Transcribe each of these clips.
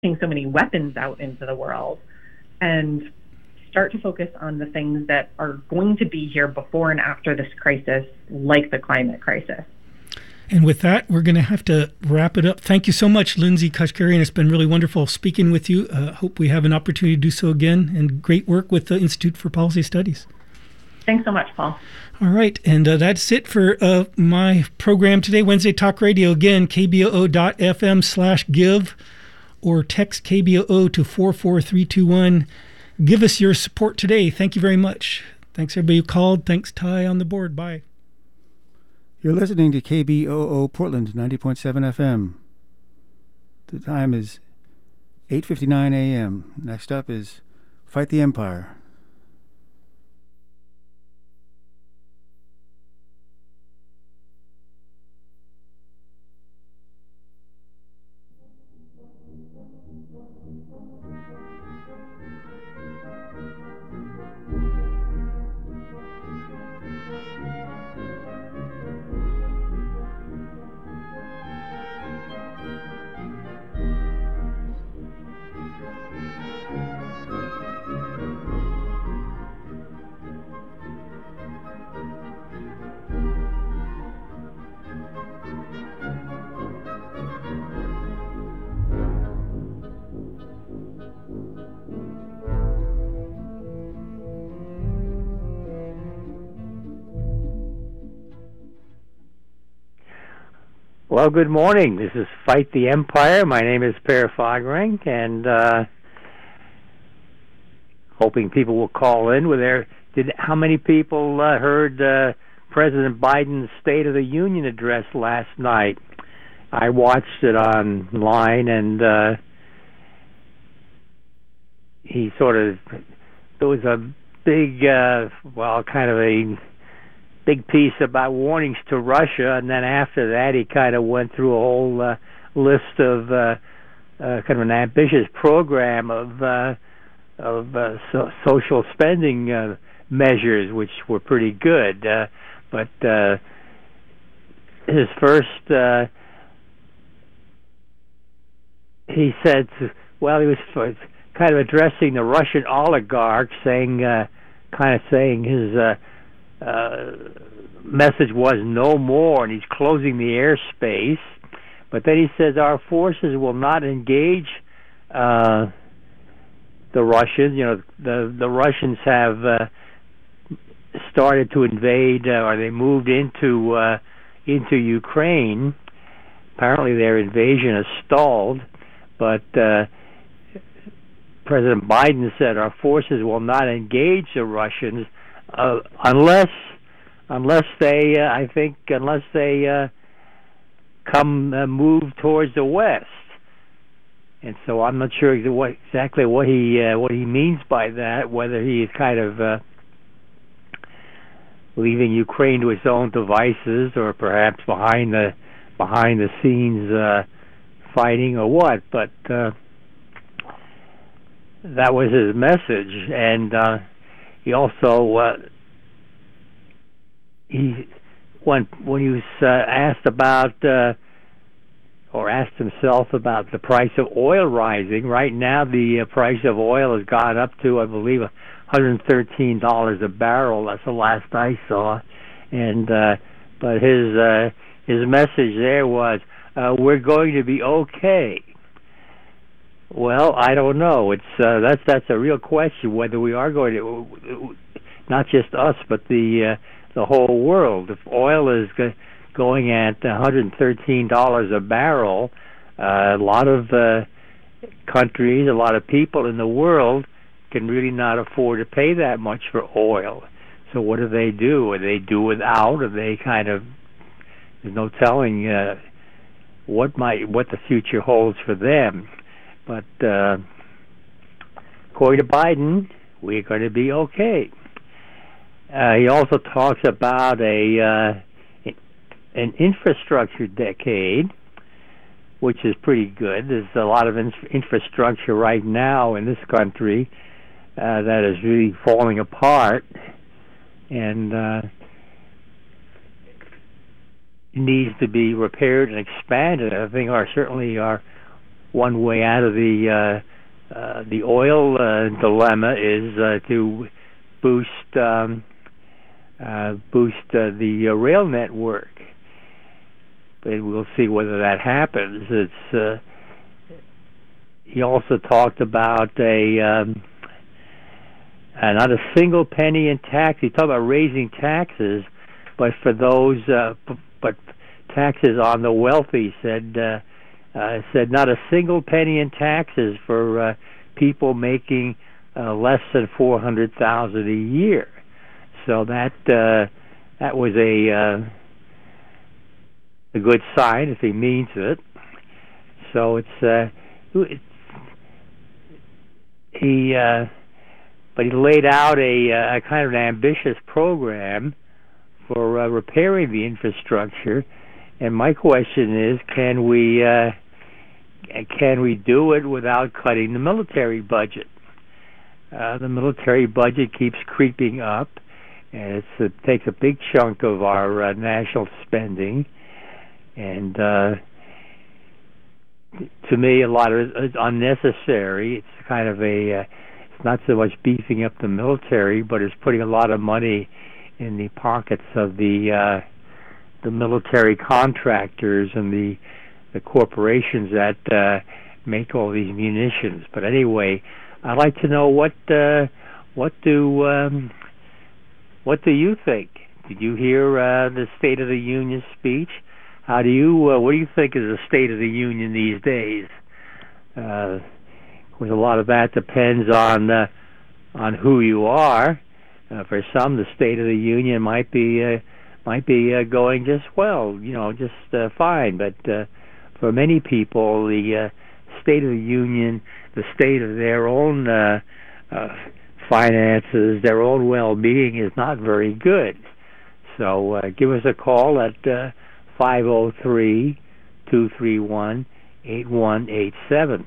so many weapons out into the world, and start to focus on the things that are going to be here before and after this crisis, like the climate crisis. And with that, we're going to have to wrap it up. Thank you so much, Lindsay Kashkarian. It's been really wonderful speaking with you. Hope we have an opportunity to do so again, and great work with the Institute for Policy Studies. Thanks so much, Paul. All right, and that's it for my program today, Wednesday Talk Radio. Again, kboo.fm/give, or text KBOO to 44321. Give us your support today. Thank you very much. Thanks everybody who called. Thanks, Ty, on the board. Bye. You're listening to KBOO Portland 90.7 FM. The time is 8:59 a.m. Next up is Fight the Empire. Well, good morning. This is Fight the Empire. My name is Per Fagereng, and hoping people will call in with how many people heard President Biden's State of the Union address last night? I watched it online, and there was a big, kind of a big piece about warnings to Russia, and then after that he kind of went through a whole list of kind of an ambitious program of social spending measures, which were pretty good. But his first, he said, he was kind of addressing the Russian oligarchs, saying his message was no more, and he's closing the airspace. But then he says our forces will not engage the Russians. The Russians have started to invade, or they moved into Ukraine. Apparently their invasion has stalled, but President Biden said our forces will not engage the Russians unless they move towards the west. And so I'm not sure exactly what he means by that. Whether he is kind of leaving Ukraine to its own devices, or perhaps behind the scenes fighting, or what. But that was his message, and he also when he was asked about or asked himself about the price of oil rising. Right now, the price of oil has gone up to, I believe, $113 a barrel. That's the last I saw, and but his message there was, "We're going to be okay." Well, I don't know. It's that's a real question, whether we are going to, not just us, but the whole world. If oil is going at $113 a barrel, a lot of countries, a lot of people in the world can really not afford to pay that much for oil. So what do they do? Or they do without, or they kind of, there's no telling what the future holds for them. But according to Biden, we're going to be okay. He also talks about an infrastructure decade, which is pretty good. There's a lot of infrastructure right now in this country that is really falling apart, and needs to be repaired and expanded. I think certainly our one way out of the oil dilemma is to boost the rail network. But we'll see whether that happens. It's he also talked about not a single penny in tax. He talked about raising taxes, but for those, but taxes on the wealthy. Said not a single penny in taxes for people making less than $400,000 a year. So that was a good sign if he means it. So but he laid out a kind of an ambitious program for repairing the infrastructure. And my question is, can we do it without cutting the military budget? The military budget keeps creeping up, and it takes a big chunk of our national spending. And to me, a lot of it's unnecessary. It's kind of it's not so much beefing up the military, but it's putting a lot of money in the pockets of the military contractors and the corporations that make all these munitions. But anyway, I'd like to know what do you think? Did you hear the State of the Union speech? What do you think is the State of the Union these days? Of course, a lot of that depends on who you are. For some, the State of the Union might be going just well, just fine. But for many people, the State of the Union, the state of their own finances, their own well-being is not very good. So give us a call at 503-231-8187.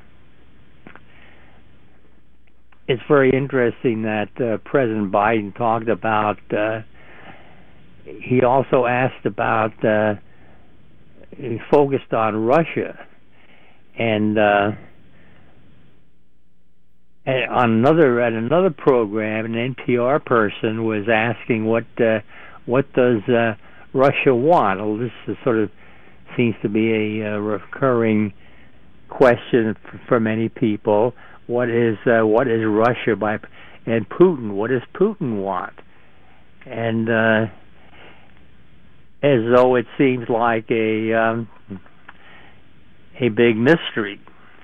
It's very interesting that President Biden talked about, he also asked about, he focused on Russia, and on another program, an NPR person was asking what does Russia want? Well, this is sort of seems to be a recurring question for many people. What is Russia and Putin? What does Putin want? And as though it seems like a big mystery.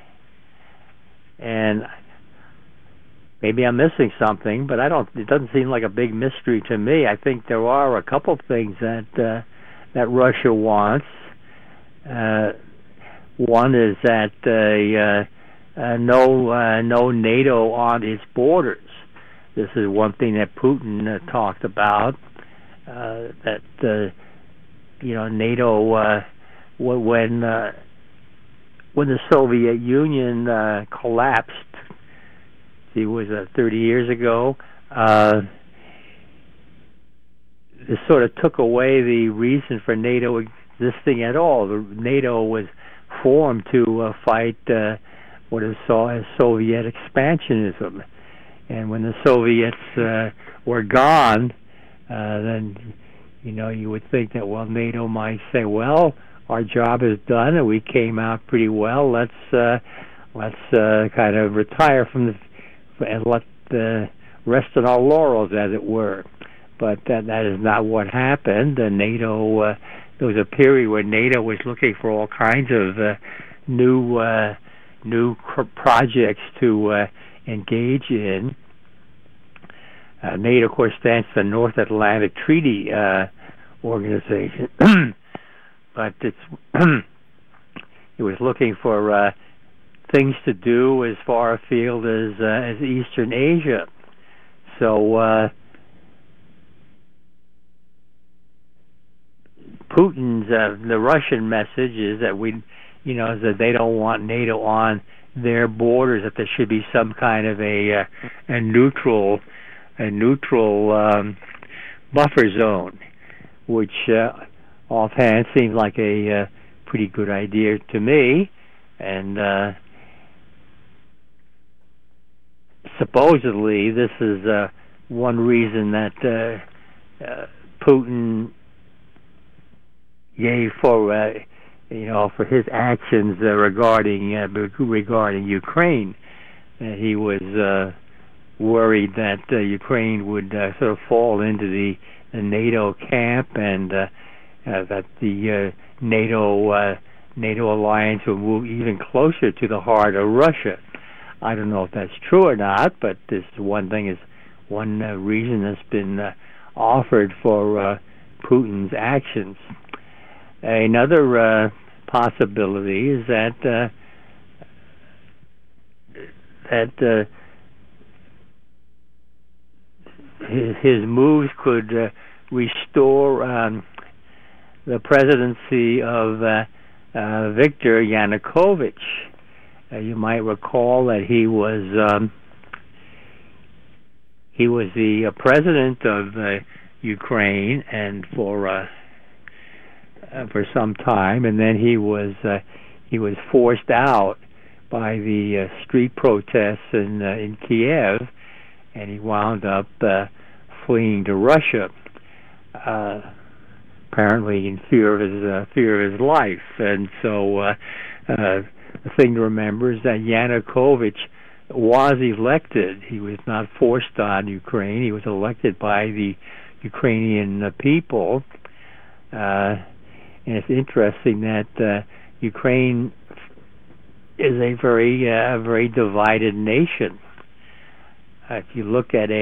And maybe I'm missing something, but it doesn't seem like a big mystery to me. I think there are a couple of things that Russia wants. One is that no NATO on its borders. This is one thing that Putin talked about. That NATO, when the Soviet Union collapsed, it was 30 years ago. This sort of took away the reason for NATO existing at all. NATO was formed to fight what is saw as Soviet expansionism, and when the Soviets were gone, then you would think that NATO might say, well, our job is done and we came out pretty well. Let's kind of retire from and let rest on our laurels, as it were. But that is not what happened. NATO, there was a period where NATO was looking for all kinds of new projects to engage in. NATO, of course, stands for North Atlantic Treaty Organization, but it was looking for things to do as far afield as Eastern Asia. So Putin's the Russian message is that that they don't want NATO on their borders, that there should be some kind of a neutral buffer zone, which offhand seems like a pretty good idea to me. And supposedly this is one reason that Putin gave for for his actions regarding Ukraine. That he was worried that Ukraine would sort of fall into the NATO camp, and that the NATO alliance would move even closer to the heart of Russia. I don't know if that's true or not, but this one reason that's been offered for Putin's actions. Another possibility is that his moves could restore the presidency of Viktor Yanukovych. You might recall that he was the president of Ukraine, and for some time, and then he was forced out by the street protests in Kiev, and he wound up fleeing to Russia, apparently in fear of his life. And so the thing to remember is that Yanukovych was elected. He was not forced on Ukraine. He was elected by the Ukrainian people. And it's interesting that Ukraine is a very divided nation. If you look at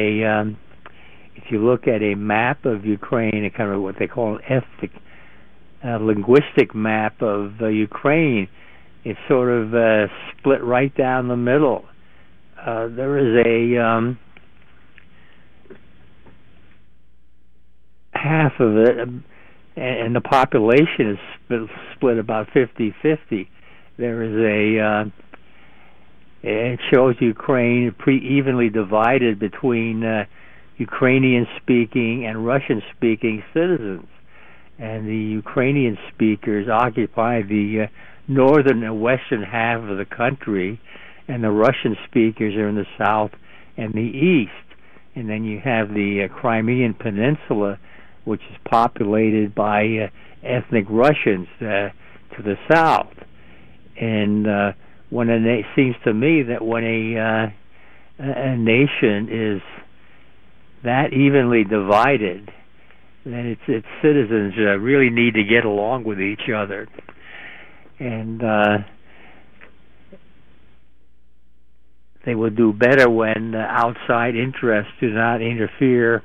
a map of Ukraine, a kind of what they call an ethnic, linguistic map of Ukraine, it's sort of split right down the middle. There is half of it, and the population is split about 50-50. There is it shows Ukraine evenly divided between Ukrainian-speaking and Russian-speaking citizens. And the Ukrainian speakers occupy the northern and western half of the country, and the Russian speakers are in the south and the east. And then you have the Crimean Peninsula, which is populated by ethnic Russians to the south. And it seems to me that when a nation is that evenly divided, then its citizens really need to get along with each other. And they will do better when outside interests do not interfere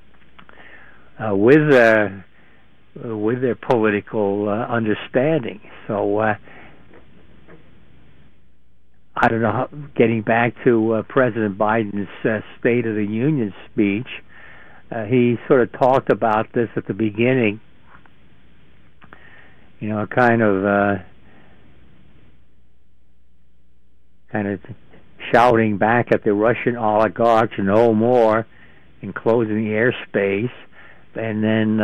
with their political understanding. So I don't know. Getting back to President Biden's State of the Union speech, he sort of talked about this at the beginning. Kind of shouting back at the Russian oligarchs, no more, and closing the airspace. And then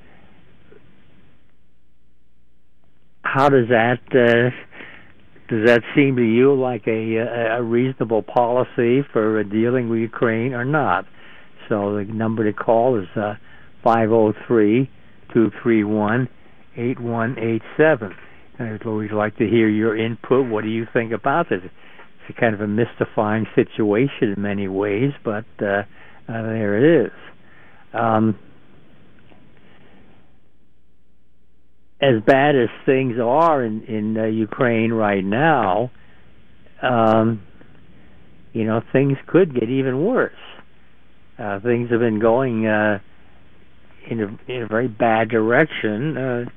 how does that seem to you like a reasonable policy for dealing with Ukraine or not? So the number to call is 503-231-8187. I'd always like to hear your input. What do you think about this? It's a kind of a mystifying situation in many ways, but there it is. As bad as things are in Ukraine right now, things could get even worse. Things have been going in a very bad direction.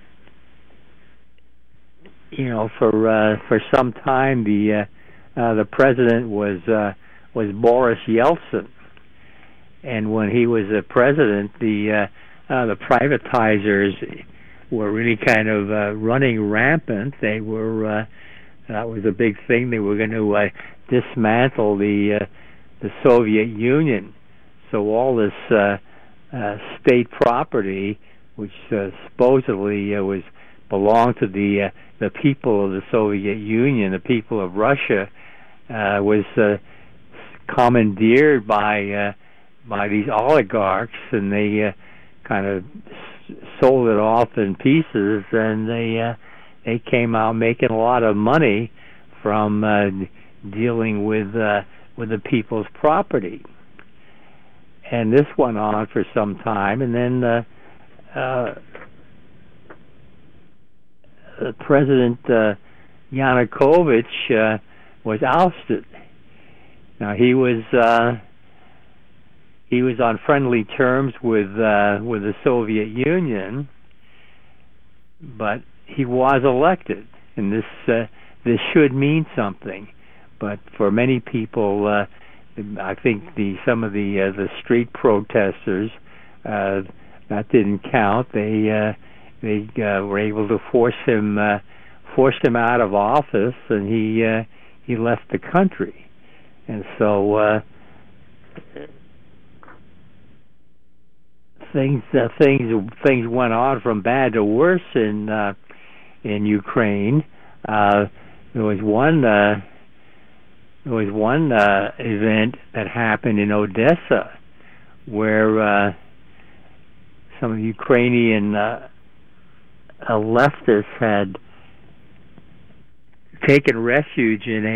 For some time, the president was Boris Yeltsin, and when he was the president, the privatizers were really kind of running rampant. They were that was a big thing. They were going to dismantle the Soviet Union. So all this state property, which supposedly was belonged to the people of the Soviet Union, the people of Russia, was commandeered by these oligarchs, and they kind of sold it off in pieces, and they came out making a lot of money from dealing with the people's property. And this went on for some time, and then President Yanukovych was ousted. Now he was on friendly terms with the Soviet Union, but he was elected, and this should mean something. But for many people, I think some of the street protesters, that didn't count. They were able to force him out of office, and he left the country. And so things went on from bad to worse in Ukraine. There was one event that happened in Odessa where some of the Ukrainian leftists had taken refuge in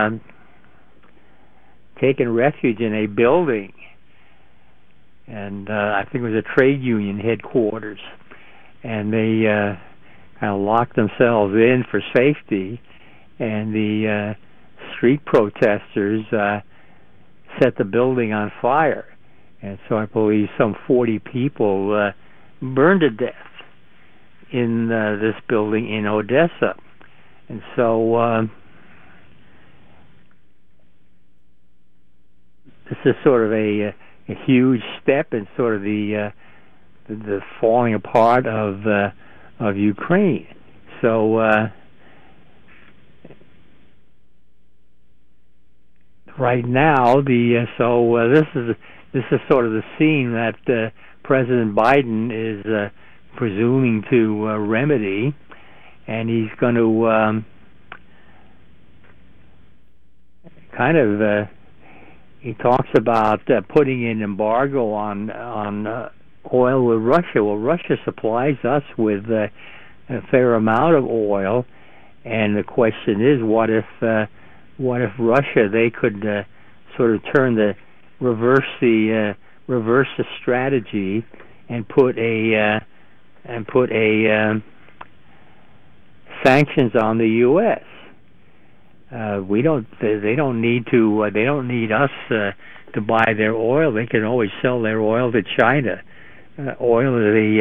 a building, and I think it was a trade union headquarters, and they kind of locked themselves in for safety, and the street protesters set the building on fire, and so I believe some 40 people burned to death in this building in Odessa. And so this is sort of a huge step in sort of the falling apart of Ukraine. So right now, this is sort of the scene that President Biden is presuming to remedy, and he's going to he talks about putting an embargo on oil with Russia. Well, Russia supplies us with a fair amount of oil, and the question is, what if Russia, they could sort of reverse the strategy and put a sanctions on the U.S. They don't need us to buy their oil. They can always sell their oil to China. Oil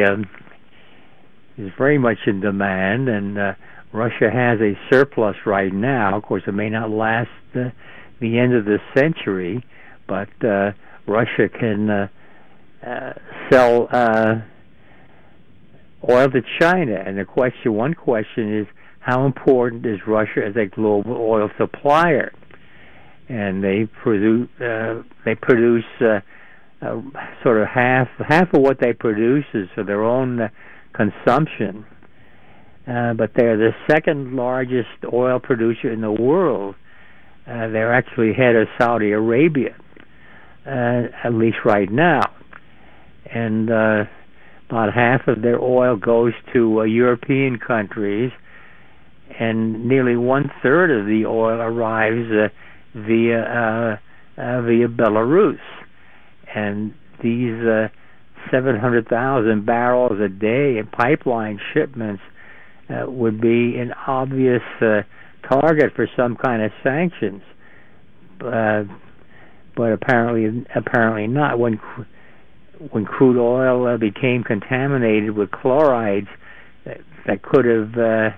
is very much in demand, and Russia has a surplus right now. Of course, it may not last the end of this century, but Russia can sell oil to China. And one question is, how important is Russia as a global oil supplier? And they produce sort of half of what they produce is for their own consumption. But they're the second largest oil producer in the world. They're actually ahead of Saudi Arabia, at least right now. And about half of their oil goes to European countries, and nearly 1/3 of the oil arrives via Belarus. And these 700,000 barrels a day in pipeline shipments would be an obvious target for some kind of sanctions, but apparently not. When crude oil became contaminated with chlorides, that could have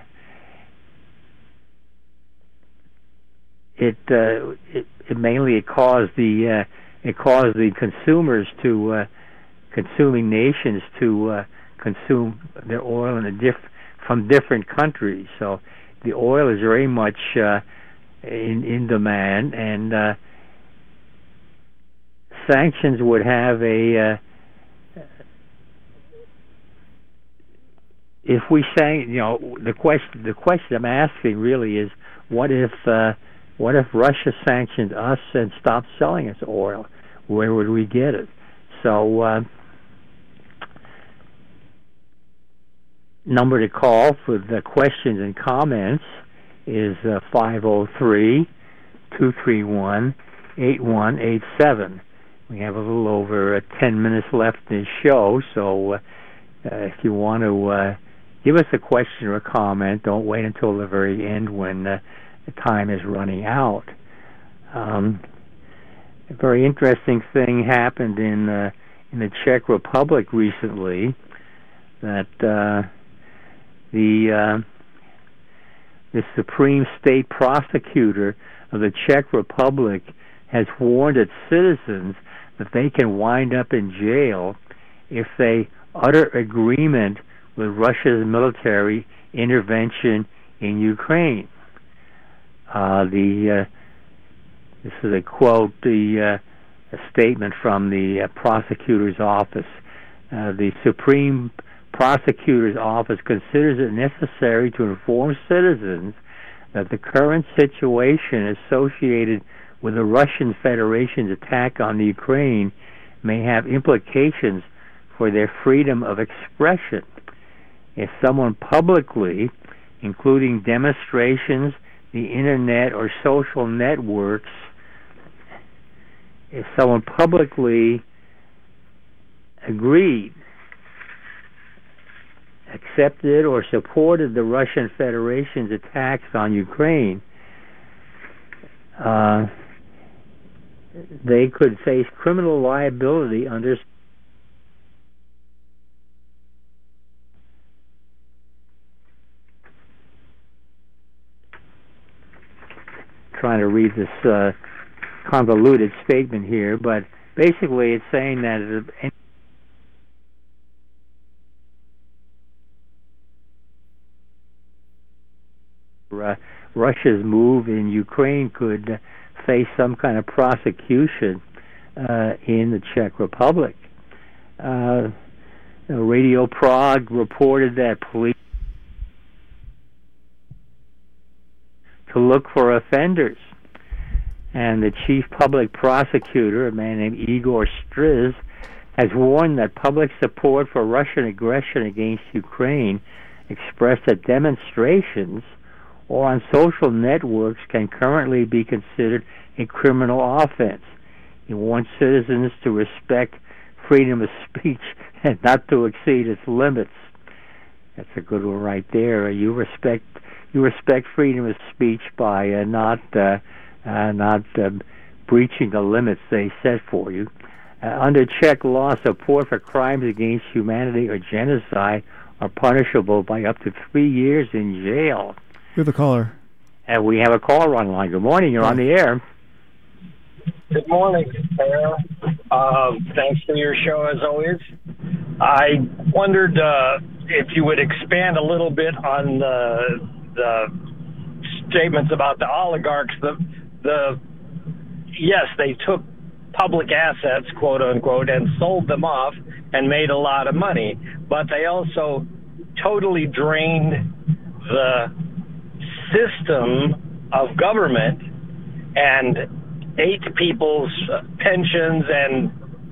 it caused the consumers to consuming nations to consume their oil from different countries. So the oil is very much in demand, and sanctions would have if we say, the question I'm asking really is, what if Russia sanctioned us and stopped selling us oil? Where would we get it? So, number to call for the questions and comments is 503-231-8187. We have a little over 10 minutes left in the show, so if you want to give us a question or a comment, don't wait until the very end when the time is running out. A very interesting thing happened in the Czech Republic recently, that the Supreme State Prosecutor of the Czech Republic has warned its citizens that they can wind up in jail if they utter agreement with Russia's military intervention in Ukraine. This is a quote, a statement from the prosecutor's office. The Supreme Prosecutor's Office considers it necessary to inform citizens that the current situation associated with the Russian Federation's attack on the Ukraine may have implications for their freedom of expression. If someone publicly, including demonstrations, the internet, or social networks, if someone publicly agreed, accepted, or supported the Russian Federation's attacks on Ukraine, they could face criminal liability under trying to read this convoluted statement here, but basically it's saying that Russia's move in Ukraine could face some kind of prosecution in the Czech Republic. Radio Prague reported that police to look for offenders, and the chief public prosecutor, a man named Igor Striz, has warned that public support for Russian aggression against Ukraine expressed at demonstrations or on social networks can currently be considered a criminal offense. He wants citizens to respect freedom of speech and not to exceed its limits. That's a good one right there. You respect freedom of speech by not breaching the limits they set for you. Under Czech law, support for crimes against humanity or genocide are punishable by up to 3 years in jail. We have a caller. We have a caller online. Good morning. You're on the air. Good morning, Sarah. Thanks for your show, as always. I wondered if you would expand a little bit on the statements about the oligarchs. Yes, they took public assets, quote unquote, and sold them off and made a lot of money, but they also totally drained the system of government and ate people's pensions and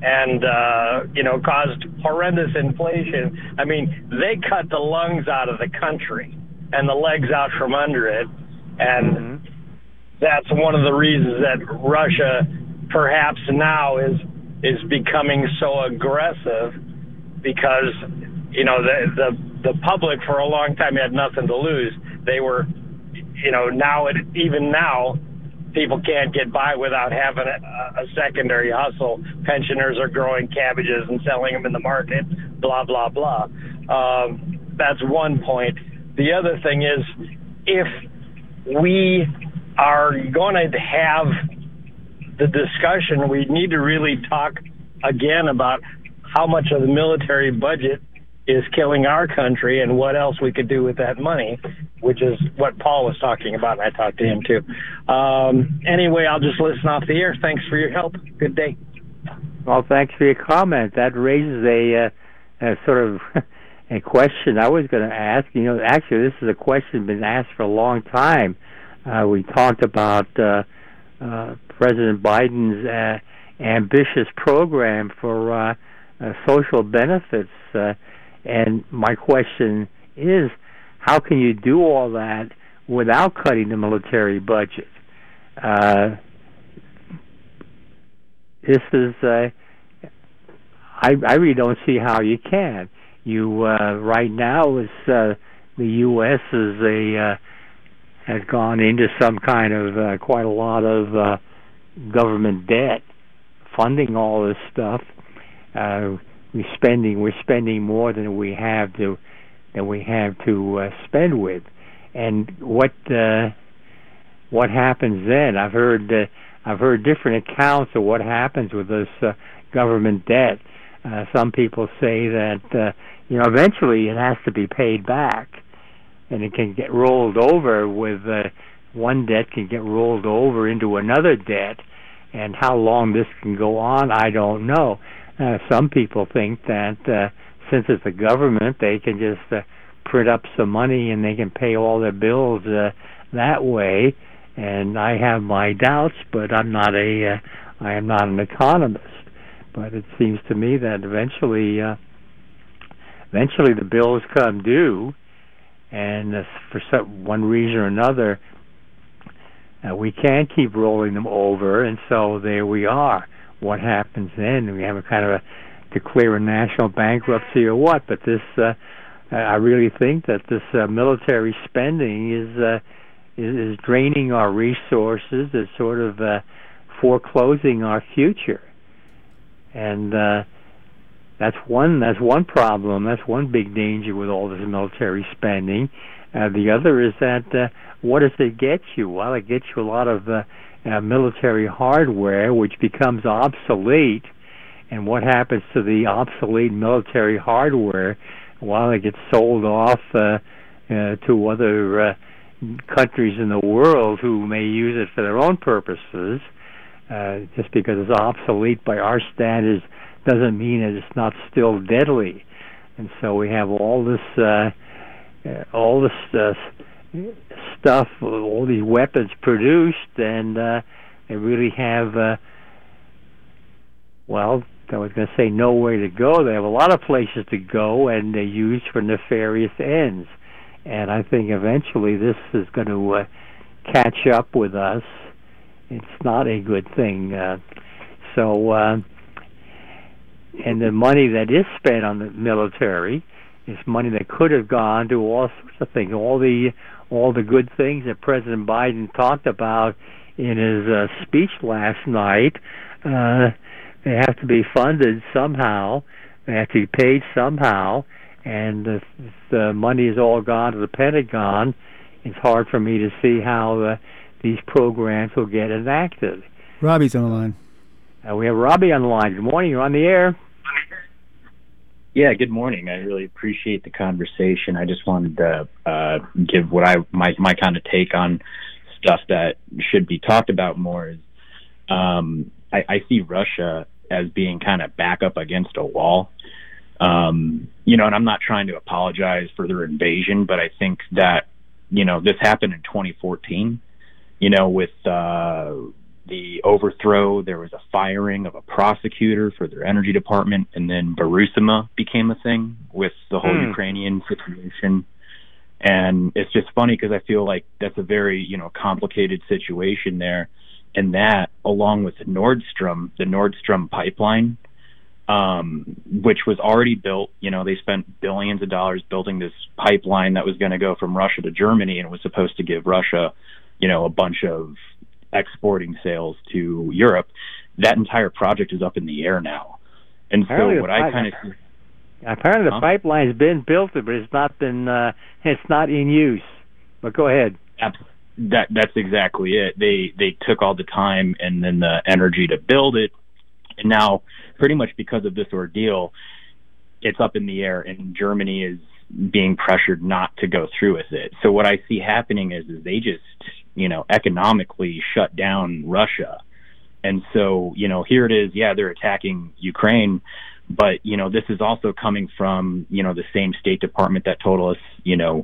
caused horrendous inflation. I mean, they cut the lungs out of the country and the legs out from under it, and that's one of the reasons that Russia perhaps now is becoming so aggressive, because the public for a long time had nothing to lose. They were, even now people can't get by without having a secondary hustle. Pensioners are growing cabbages and selling them in the market, blah, blah, blah. That's one point. The other thing is, if we are going to have the discussion, we need to really talk again about how much of the military budget is killing our country and what else we could do with that money, which is what Paul was talking about, and I talked to him too. Anyway, I'll just listen off the air. Thanks for your help. Good day. Well, thanks for your comment. That raises a sort of a question I was going to ask, actually this is a question been asked for a long time. We talked about President Biden's ambitious program for social benefits, and my question is, how can you do all that without cutting the military budget? This is, I really don't see how you can. You right now is the U.S. has gone into some kind of quite a lot of government debt, funding all this stuff. We're spending more than we have to spend with, and what happens then? I've heard different accounts of what happens with this government debt. Some people say that eventually it has to be paid back, and it can get rolled over with one debt can get rolled over into another debt, and how long this can go on, I don't know. Some people think that since it's the government, they can just print up some money and they can pay all their bills that way. And I have my doubts, but I am not an economist. But it seems to me that eventually the bills come due, and for one reason or another, we can't keep rolling them over, and so there we are. What happens then? We have a kind of a declare a national bankruptcy or what? But this, I really think that this military spending is draining our resources. It's sort of foreclosing our future, and that's one problem. That's one big danger with all this military spending. The other is that what does it get you? Well, it gets you a lot of military hardware, which becomes obsolete. And what happens to the obsolete military hardware? Well, it gets sold off to other countries in the world who may use it for their own purposes. Just because it's obsolete by our standards doesn't mean that it's not still deadly. And so we have all this stuff, all these weapons produced, and they really have, I was going to say nowhere to go. They have a lot of places to go, and they're used for nefarious ends. And I think eventually this is going to catch up with us. It's not a good thing. And the money that is spent on the military is money that could have gone to all sorts of things, all the good things that President Biden talked about in his speech last night. They have to be funded somehow. They have to be paid somehow. And if the money is all gone to the Pentagon, it's hard for me to see how these programs will get enacted. Robbie's on the line. We have Robbie on the line. Good morning. You're on the air. Yeah, good morning. I really appreciate the conversation. I just wanted to give what my kind of take on stuff that should be talked about more. Is I see Russia as being kind of back up against a wall. And I'm not trying to apologize for their invasion, but I think that, this happened in 2014, with the overthrow. There was a firing of a prosecutor for their energy department, and then Burisma became a thing with the whole Ukrainian situation. And it's just funny because I feel like that's a very, complicated situation there. And that, along with the Nord Stream pipeline, which was already built, they spent billions of dollars building this pipeline that was going to go from Russia to Germany, and it was supposed to give Russia, a bunch of exporting sales to Europe. That entire project is up in the air now. And apparently so what I kind of see... Apparently the pipeline's been built, but it's not in use. But go ahead. That's exactly it. They took all the time and then the energy to build it, and now pretty much because of this ordeal, it's up in the air, and Germany is being pressured not to go through with it. So what I see happening is they just, economically shut down Russia. And so, here it is, they're attacking Ukraine, But, this is also coming from, the same State Department that told us,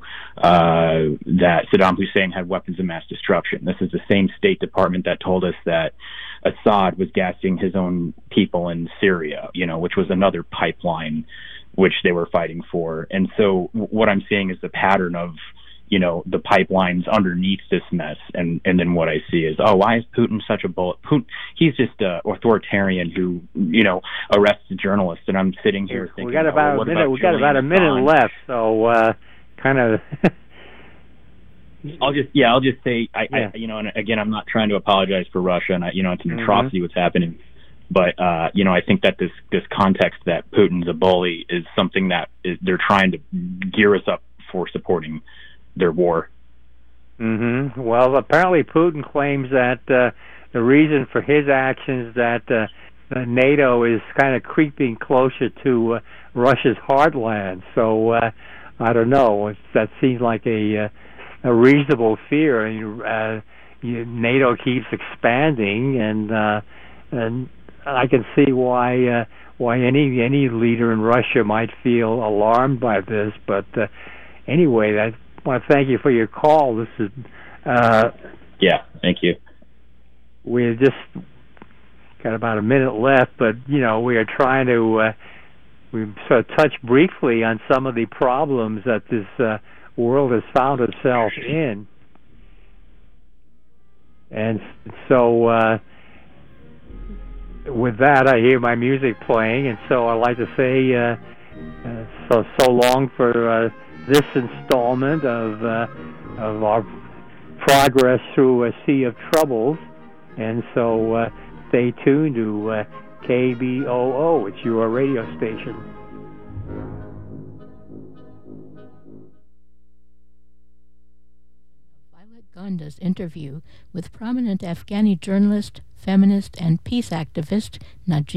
that Saddam Hussein had weapons of mass destruction. This is the same State Department that told us that Assad was gassing his own people in Syria, which was another pipeline which they were fighting for. And so what I'm seeing is the pattern of, the pipelines underneath this mess. And then what I see is, why is Putin such a bullet? Putin, he's just an authoritarian who, arrests journalists. And I'm sitting here thinking, we got about a minute left. So, kind of. I'll just say, and again, I'm not trying to apologize for Russia, and it's an atrocity what's happening. But I think that this context that Putin's a bully is something that they're trying to gear us up for supporting their war. Mm-hmm. Well, apparently Putin claims that the reason for his actions that NATO is kind of creeping closer to Russia's heartland. So I don't know. That seems like a reasonable fear. NATO keeps expanding, and I can see why any leader in Russia might feel alarmed by this. But anyway, I want to thank you for your call. This is thank you. We've just got about a minute left, but we are trying to we sort of touch briefly on some of the problems that this world has found itself in, and so with that, I hear my music playing, and so I'd like to say so long for this installment of our progress through a sea of troubles. And so stay tuned to KBOO. It's your radio station. Violet Gonda's interview with prominent Afghani journalist, feminist, and peace activist Najib